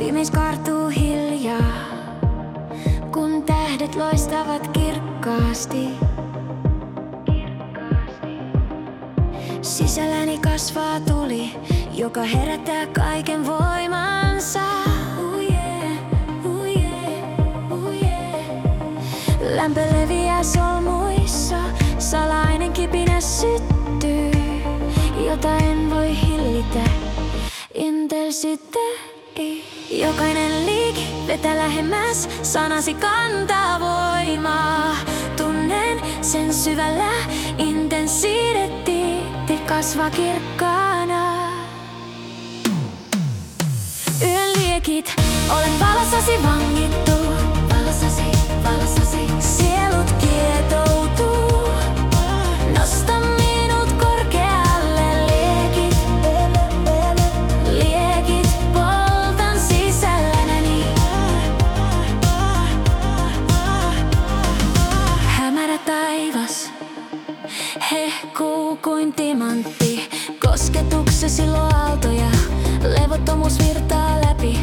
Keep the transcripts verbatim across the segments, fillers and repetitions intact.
Pimeys kartuu hiljaa, kun tähdet loistavat kirkkaasti. Sisälläni kasvaa tuli, joka herättää kaiken voimansa. Uh yeah, uh yeah, uh yeah. Lämpö leviää solmuissa, salainen kipinä syttyy, jota en voi hillitä. Intensiteetti. Jokainen liike vetää lähemmäs, sanasi kantaa voimaa. Tunnen sen syvällä, intensiteetti kasvaa kirkkaana. Yön liekit, olen valossasi vangittu. Valossasi, valossasi, sielut kietoutuu. Nosta minut korkealle, liekit, liekit, poltan sisälläni. Hämärä taivas hehkuu kuin timantti, kosketuksesi luo aaltoja, levottomuus virtaa läpi.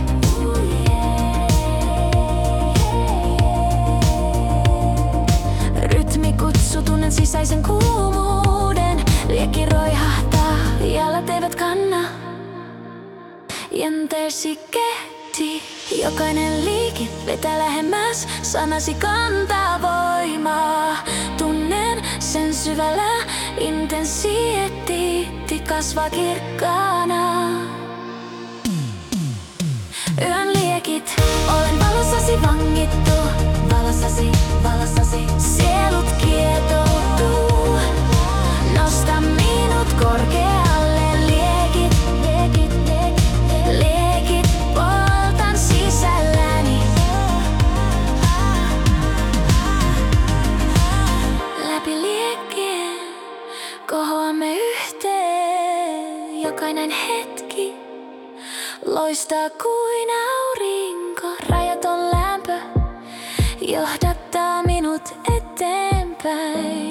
Rytmi kutsuu, tunnen sisäisen kuumuuden, liekki roihahtaa, jalat eivät kanna. Jänteesi kehti, jokainen liike vetää lähemmäs, sanasi kantaa voimaa. Tunnen sen syvällä, intensiteetti kasvaa kirkkaana. Yön liekit, olen valossasi vangittu. Valossasi, valossasi, sielut kietoutuu. Nosta minut korkealle, liekit, liekit, liekit, liekit, poltan sisälläni. Läpi liekkien kohoamme yhteen, jokainen hetki loistaa kuin aurinko. Rajaton lämpö johdattaa minut eteenpäin.